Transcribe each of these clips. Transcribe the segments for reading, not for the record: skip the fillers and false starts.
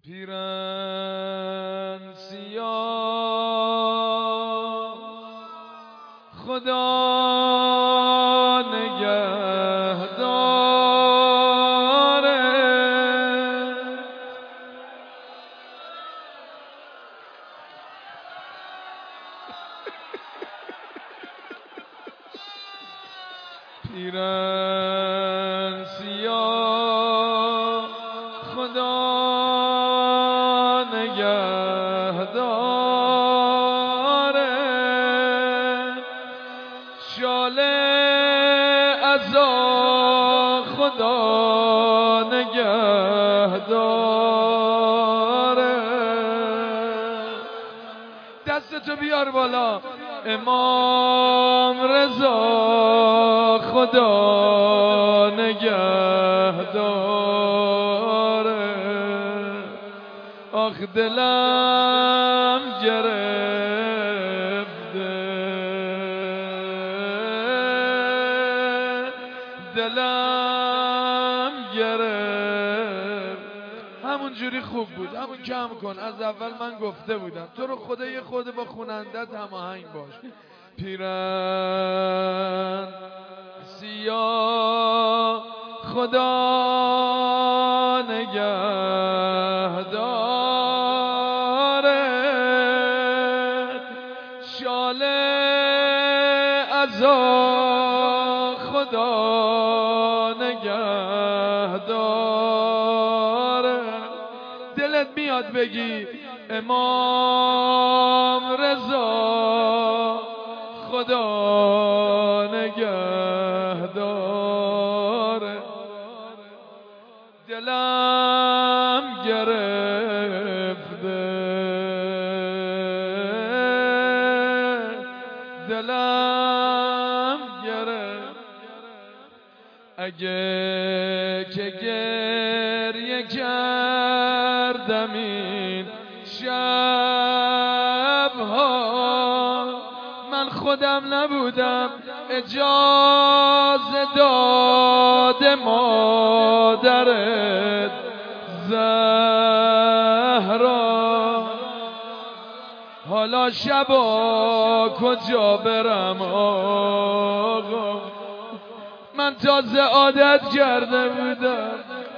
پیرن سیاه خدا نگهداره. پیرن سیاه خدا نگهداره. شاله عزا خدا نگهداره. دستتو بیار بالا. امام رضا خدا نگهداره. آخ دلم گرفته، دلم گرفت. همون جوری خوب بود، همون کم کن. از اول من گفته بودم تو رو خدا یه خود با خونندت هماهنگ باش. پیرن سیاه خدا نگهداره. شاله عزا خدا نگهداره. دلت میاد بگی امام رضا خدا نگهداره. دلم گرفته، دلم گرفت. اگه که گریه کردم این شبها، من خودم نبودم، اجازه داد مادرت زهرا. حالا شبا کجا برم آقا، من تازه عادت کرده بودم.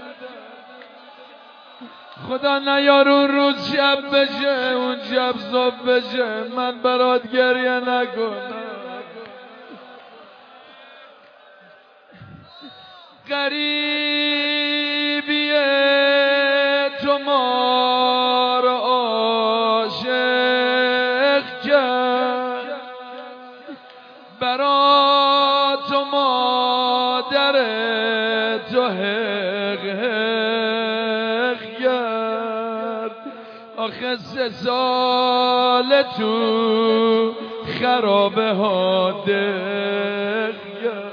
خدا نیار اون روز شب بشه، اون شب صبح بشه من برات گریه نکنم. غریبیه تو ما رو عاشق کرد، برا تو مادر تو حق حق کرد. آخه 3 سال تو خرابه ها دق کرد.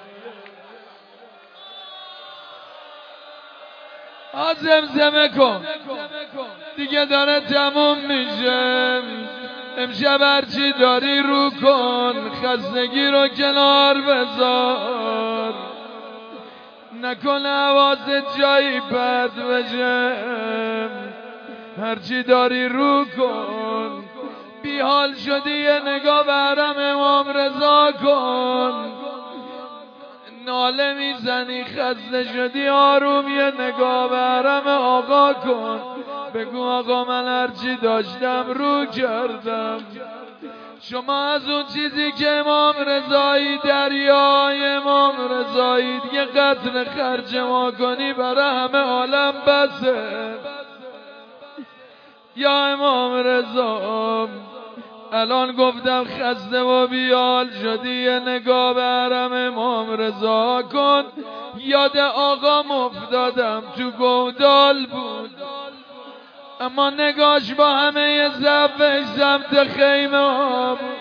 زمزمه کن دیگه داره تموم میشه. امشب هرچی داری رو کن، خستگی رو کنار بذار، نکن حواست جایی بد بشه. هرچی داری رو کن، بی حال شدی یه نگاه به حرم امام رضا کن. ناله میزنی خسته شدی آروم یه نگاه به حرم آقا کن. بگو آقا من هرچی داشتم رو کردم. شما از اون چیزی که امام رضایی دریای امام رضایی یه قطره خرج ما کنی برای همه عالم بسه. یا امام رضا الان گفتم خسته و بیال شدی یه نگاه به حرم امام رضا کن. یاد آقا افتادم تو گودال بود، اما نگاش با همه ضعفش سمت خیمه ها بود.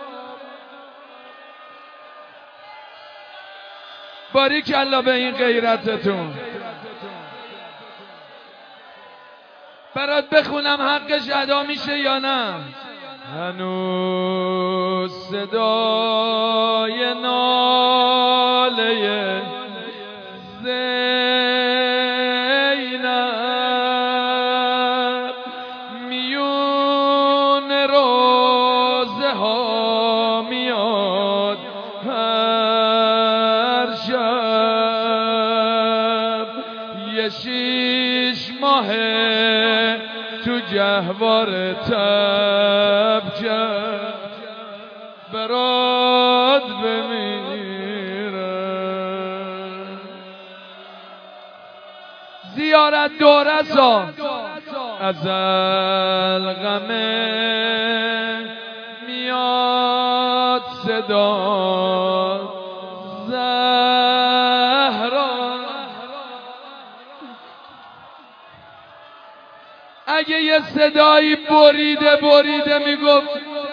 باریکلا به این غیرتتون. برات بخونم حقش ادا میشه یا نه؟ هنوز صدای ناله زینب 6 ماه تو گهوار تب کرد برات بمیرم. زیارت دورسا ازل غمه میاد صدا زهرا. اگه یه صدایی بریده میگفت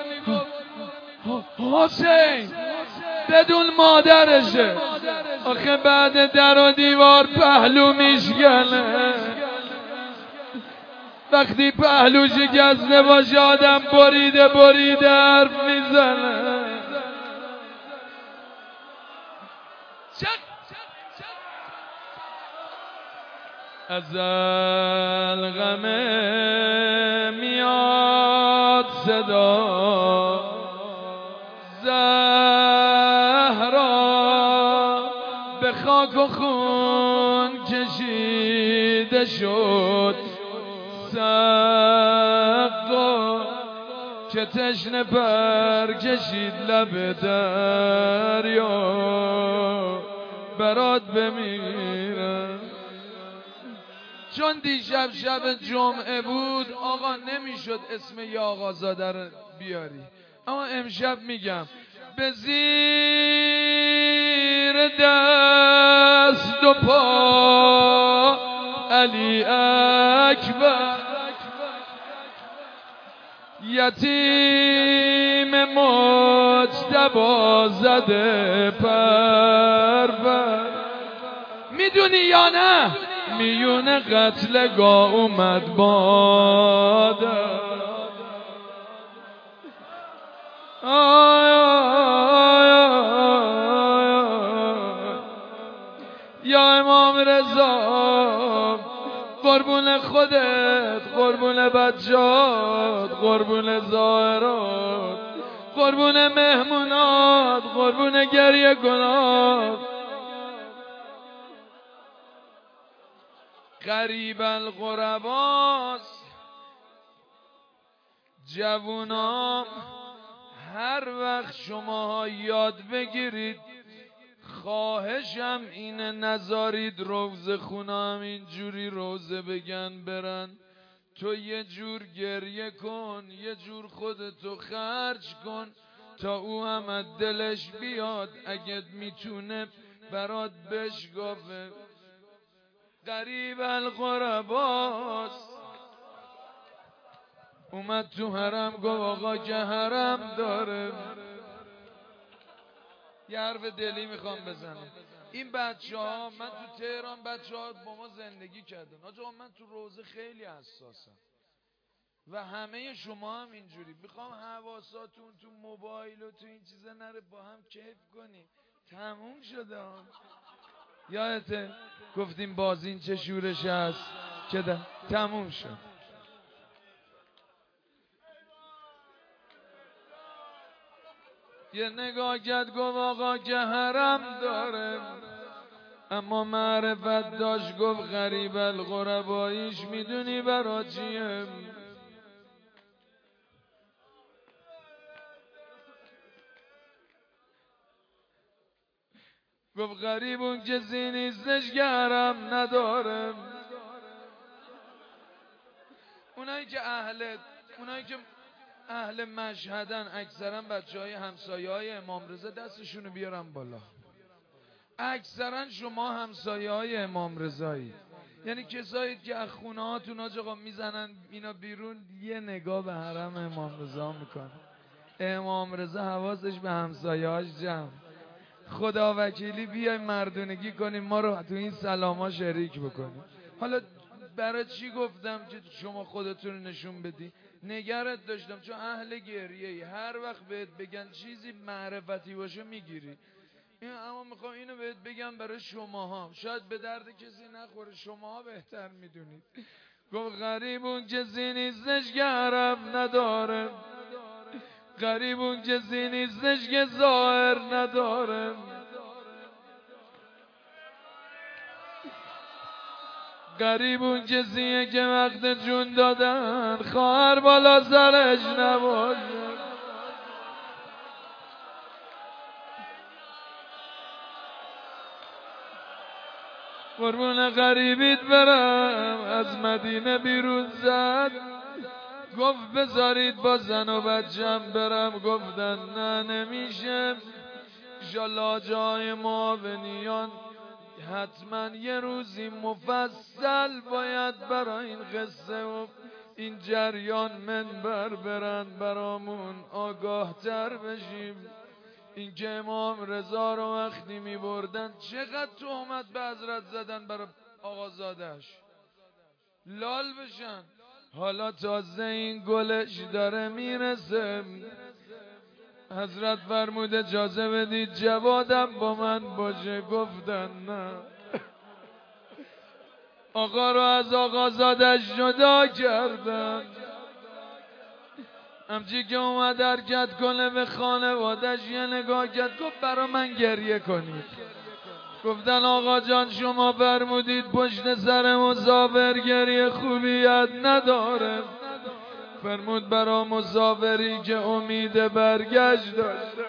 حسین بدون مادرشه، آخه بعد در و دیوار پهلو میشکنه. وقتی پهلو شکسته باشه آدم بریده حرف میزنه. ازل غمه میاد صدا زهرا، به خاک و خون کشیده شد سقا، که تشنه پر کشید لب دریا برات بمیرم. چون دیشب شب جمعه بود آقا نمیشد اسم یا آقازاده رو بیاری، اما امشب میگم به زیر دست و پا علی اکبر، یتیم مجتبی زده پرور. میدونی یا نه میون قتلگاه اومد مادر. یا امام رضا قربون خودت، قربون بچهات، قربون زائرات، قربون مهمونات، قربون گریه کنات. غریب الغرباست جوونا، هر وقت شما یاد بگیرید، خواهشم اینه نذارید روزه خونم اینجوری روزه بگن برن. تو یه جور گریه کن، یه جور خودتو خرج کن تا او هم از دلش بیاد، اگه میتونه برات بشگافه. غریب الغرباست اومد تو حرم گفت آقا که حرم داره. یه حرف دلی میخوام بزنم. این بچه ها، من تو تهران بچه ها با ما زندگی کردن. آقا من تو روزه خیلی حساسم و همه شما هم اینجوری. میخوام حواساتون تو موبایل و تو این چیزا نره، با هم کیف کنی. تموم شده هم. یادته گفتیم بازین چه شورش هست که تموم شد. یه نگاه کرد گفت آقا که حرم داره، اما معرفت داشت گفت غریب الغرباییش میدونی برا چیه؟ گفت غریب اون کسی نیستش که حرم نداره. اونایی که اهل مشهدن اکثرا بچهای همسایه های امام رضا دستشونو بیارن بالا. اکثرا شما همسایه های امام رضایی، یعنی کسایی که از خونه هاتون آقا میزنن اینا بیرون، یه نگاه به حرم امام رضا میکنن. امام رضا حواسش به همسایه هاش جمع. خدا وکیلی بیای مردونگی کنیم ما رو تو این سلاما شریک بکنیم. حالا برای چی گفتم که شما خودتون نشون بدی؟ نگرت داشتم چون اهل گریه، هر وقت بهت بگن چیزی معرفتی باشه میگیری. اما میخوام اینو بهت بگم برای شماها، شاید به درد کسی نخوره، شماها بهتر میدونید. گفت غریب اون کسی نیستش که حرم نداره، غریب اون کسی نیستش که ظاهر نداره. غریب اون کسیه که وقت جون دادن خواهر بالا سرش نباشه. قربون غریبیت برم. از مدینه بیرون زد گفت بذارید با زن و بچم برم. گفتن نه نمیشه، انشالله جای معاونیان حتما یه روزی مفصل باید برای این قصه و این جریان منبر برن برامون آگاه تر بشیم. این که امام رضا رو وقتی می بردن چقدر تهمت به حضرت زدن برای آقازادش لال بشن. حالا تازه این گلش داره میرسه. حضرت فرمود اجازه بدید جوادم با من باشه. گفتن نه. آقا رو از آقازادش جدا کردن. همچی که اومد حرکت کنه به خانوادش یه نگاه کرد گفت برا من گریه کنید. گفتن آقا جان شما فرمودید پشت سر مسافر گریه خوبیت نداره. فرمود برا مسافری که امید برگشت داشته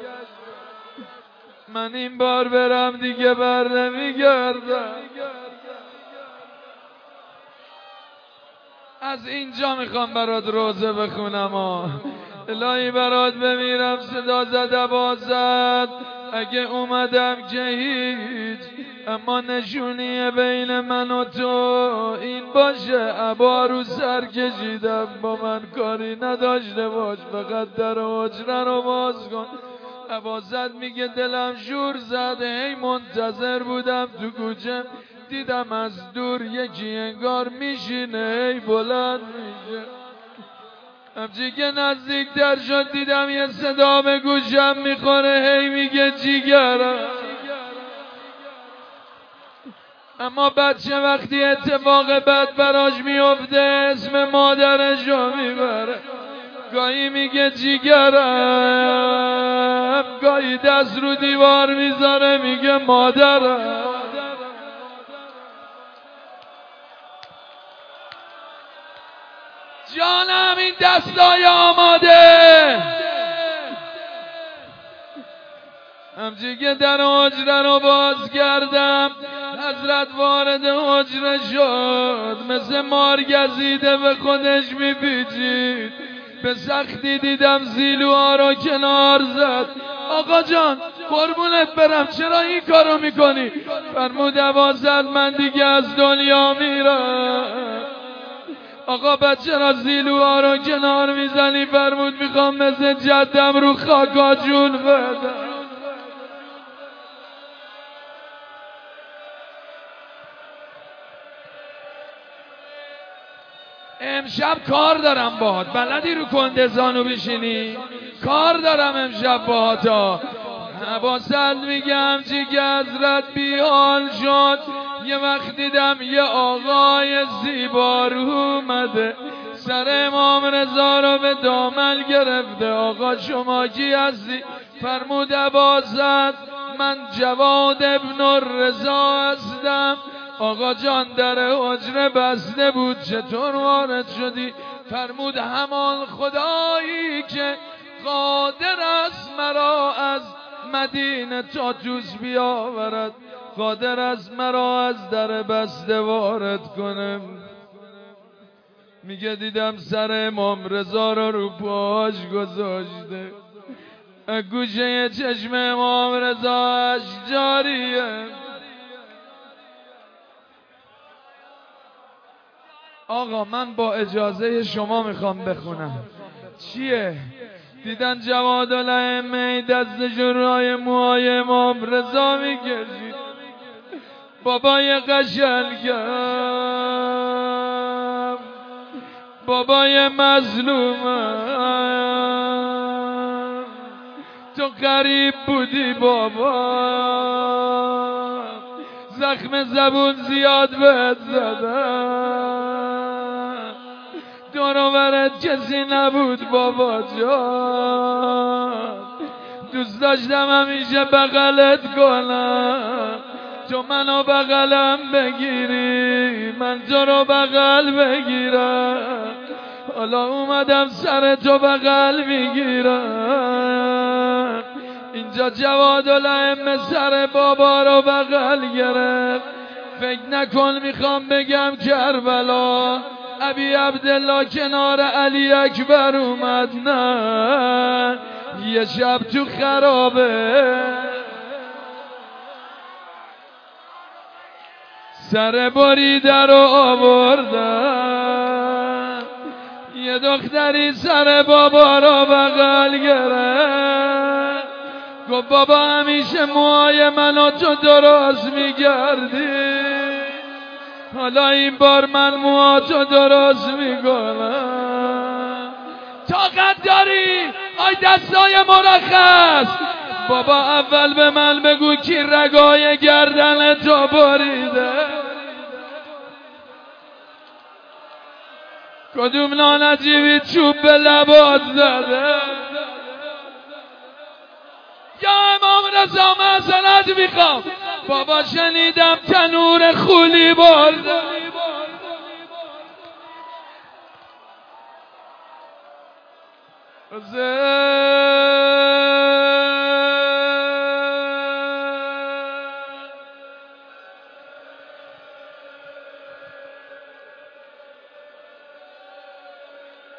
من این بار برم دیگه بر نمیگردم. از اینجا میخوام برات روزه بخونم. الهی برات بمیرم صدا زد عبازت. اگه اومدم که هیچ، اما نشونی بین من و تو این باشه عبا رو سر کشیدم با من کاری نداشته باش، فقط در حجره رو باز کن. عبازت میگه دلم شور زد، هی منتظر بودم تو کوچه، دیدم از دور یکی انگار میشینه هی بلند میشه. همچی که نزدیکتر شد دیدم یه صدا به گوشم میخوره هی میگه جیگرم. اما بچه وقتی اتفاق بد براش میفته اسم مادرشو میبره. گاهی میگه جیگرم، گاهی دست رو دیوار میذاره میگه مادرم. جانم این دستای آماده. همچی که در حجره رو باز کردم حضرت وارد حجره شد، مثل مار گزیده به خودش میپیچید. به سختی دیدم زیلوها رو کنار زد. آقا جان قربونت برم چرا این کارو میکنی؟ فرمود عبازت من دیگه از دنیا میرم. آقا بچه را زیلوها رو کنار میزنی؟ فرمود میخوام مثل جدم رو خاکا جون بدم. امشب کار دارم باهات، بلدی رو کندزانو بشینی؟ کار دارم امشب باهاتا. عبازت میگم چی که حضرت بیحال شد. یه وقت دیدم یه آقای زیبارو اومده سر امام رضا رو به دامن گرفته. آقا شما کی هستی؟ فرمود عبازت من جواد ابن الرضا هستم. آقا جان در حجره بسته بود چطور وارد شدی؟ فرمود همان خدایی که قادر است مرا از مدینه تا توس بیاورد، قادر است مرا از در بسته وارد کنم. میگه دیدم سر امام رضا رو پاش گذاشته، گوشه چشم امام رضا جاریه. آقا من با اجازه شما میخوام بخونم. چیه؟ دیدن جوادالائمه دستشون رای موهای امام رضا میکشید. بابای قشنگم، بابای مظلومم، تو غریب بودی بابا، زخم زبون زیاد بهت زدم، دور و برت کسی نبود بابا جان، دوست داشتم همیشه بغلت کنم، تو منو بغلم بگیری من تو رو بغل بگیرم حالا اومدم سر تو بغل میگیرم اینجا جوادالائمه سر بابا رو بغل گرفت فکر نکن میخوام بگم کربلا ابی عبدالله کنار علی اکبر اومد نه یه شب تو خرابه سر بریده رو آوردن یه دختری سر بابا رو بغل گرفت گفت بابا همیشه موهای منو تو درست میگردی حالا این بار من موهاتو درست میکنم طاقت داری آی دستای مرخص بابا اول به من بگو کی رگای گردن تو بریده کدوم نانجیبی چوب به لبات زده یا امام رضا معذرت میخوام بابا شنیدم تنور خولی برده